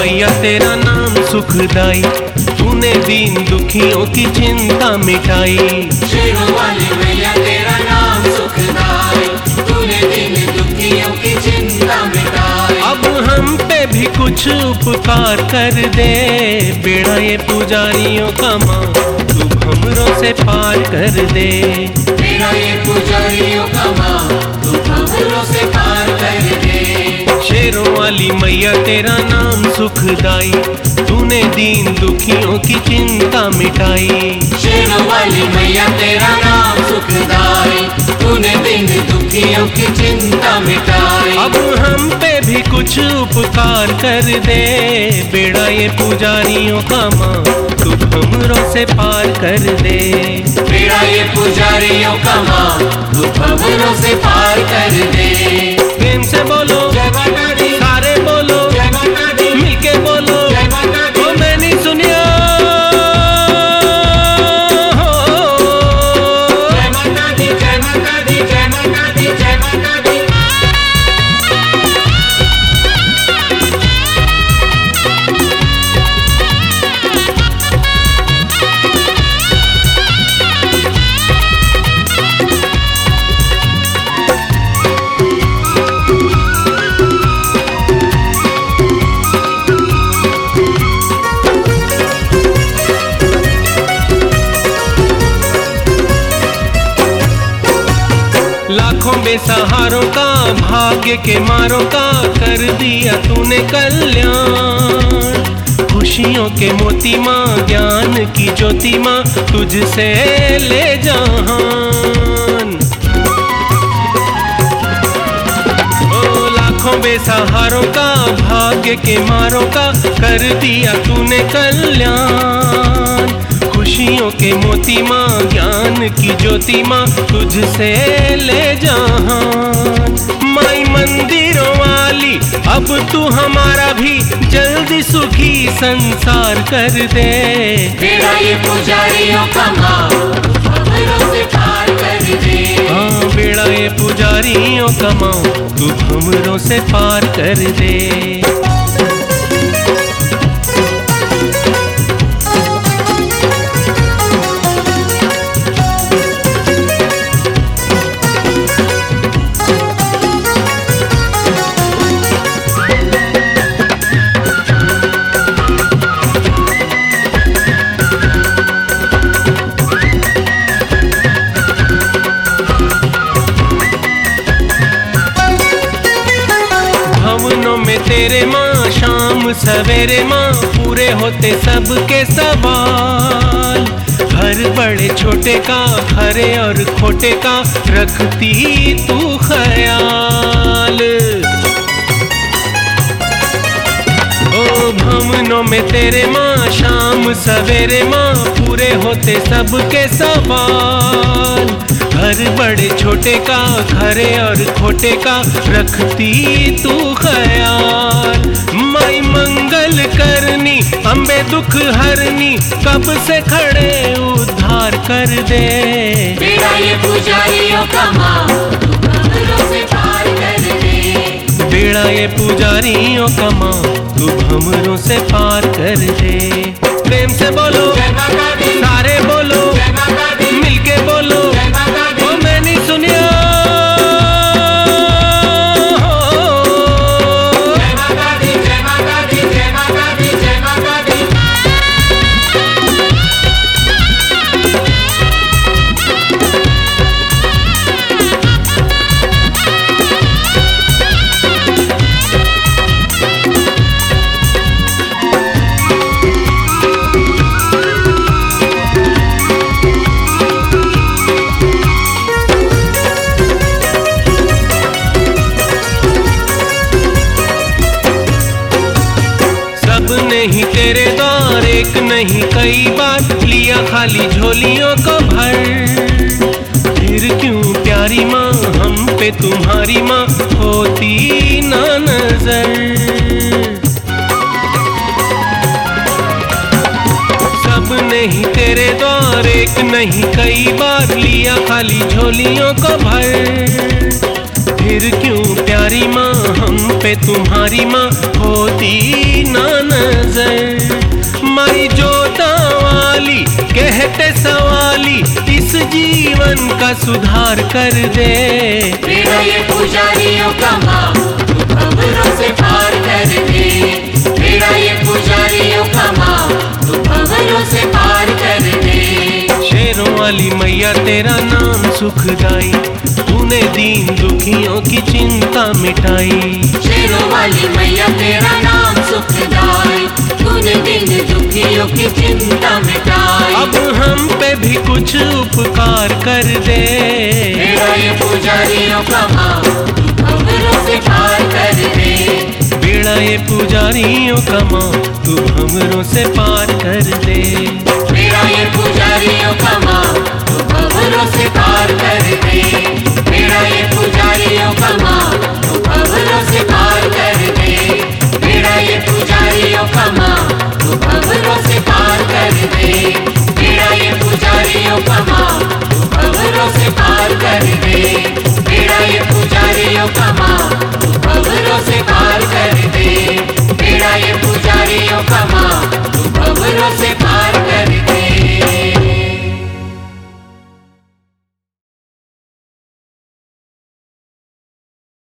मैया तेरा नाम सुखदाई, तूने दीन दुखियों की चिंता मिटाई। शेरों वाली मैया तेरा नाम सुखदाई, तूने दीन दुखियों की चिंता मिटाई। अब हम पे भी कुछ उपकार कर दे, बेड़ा ये पुजारियों का माँ तू भंवरों से पार कर दे। बेड़ा ये पुजारियों का माँ तू भंवरों से पार कर दे। शेरों वाली मैया तेरा नाम सुखदाई, तूने दीन दुखियों की चिंता मिटाई। शेरों वाली मैया तेरा नाम सुखदाई, तूने दीन दुखियों की चिंता मिटाई। अब हम पे भी कुछ उपकार कर दे, बेड़ा ये पुजारियों का माँ तू भंवरों से पार कर दे। बेड़ा ये पुजारियों का माँ तू भंवरों से पार कर दे। प्रेम से बोलो जय माता दी, सारे बोलो जय माता दी, मिलके बोलो जय माता दी। ओ मैंने सुनिया जय माता दी, जय माता दी, जय माता दी, जय माता दी। लाखों बेसहारों का भाग्य के मारों का कर दिया तूने कल्याण। खुशियों के मोती माँ ज्ञान की ज्योति माँ तुझसे ले जहान। ओ लाखों बेसहारों का भाग्य के मारों का कर दिया तूने कल्याण। खुशियों के मोती माँ ज्ञान की ज्योति माँ तुझसे ले जहान। माई मंदिरों वाली अब तू हमारा भी जल्दी सुखी संसार कर दे। बेड़ा ये पुजारियों का माँ भंवरों से पार कर दे। हाँ बेड़ा ये पुजारियों का माँ तू भंवरों से पार कर दे। भवनों में तेरे माँ शाम सवेरे माँ पूरे होते सबके सवाल। हर बड़े छोटे का खरे और खोटे का रखती तू ख्याल। ओ भवनों में तेरे माँ शाम सवेरे माँ पूरे होते सबके सवाल। हर बड़े छोटे का खरे और खोटे का रखती तू ख्याल। माई मंगल करनी अम्बे दुख हरनी कब से खड़े उद्धार कर दे। बेड़ा ये पुजारियों का माँ तू भंवरों से पार कर दे। बेड़ा ये पुजारियों का माँ तू भंवरों से पार कर दे। प्रेम से बोलो जय माता दी, सारे बोलो जय माता दी, मिलके बोलो जय माता दी। ओ मैंने सुनिया जय माता दी, जय माता दी, जय माता दी, जय माता दी। नहीं तेरे द्वार एक नहीं कई बार लिया खाली झोलियों को भर। फिर क्यों प्यारी माँ हम पे तुम्हारी माँ होती ना नजर। सब नहीं तेरे द्वार एक नहीं कई बार लिया खाली झोलियों को भर। फिर क्यों प्यारी माँ हम पे तुम्हारी माँ होती ना नजर। माई जोता वाली कहते सवाली इस जीवन का सुधार कर दे। मेरा ये पुजारियों का माँ तू भंवरों से पार कर दे। मेरा ये पुजारियों का माँ तू भंवरों से पार कर दे। शेरों वाली मैया तेरा नाम सुखदाई, तूने दीन दुखियों की चिंता मिटाई। शेरों वाली मैया तेरा नाम सुखदाई, तूने दीन दुखियों की चिंता मिटाई। अब हम पे भी कुछ उपकार कर दे। मेरा ये पुजारियों का माँ तू भंवरों से पार कर दे। बेड़ा ये पुजारियों का माँ तू भंवरों से पार कर दे। मेरा ये पुजारियों का माँ तू भंवरों से पार कर दे। मेरा ये पुजारी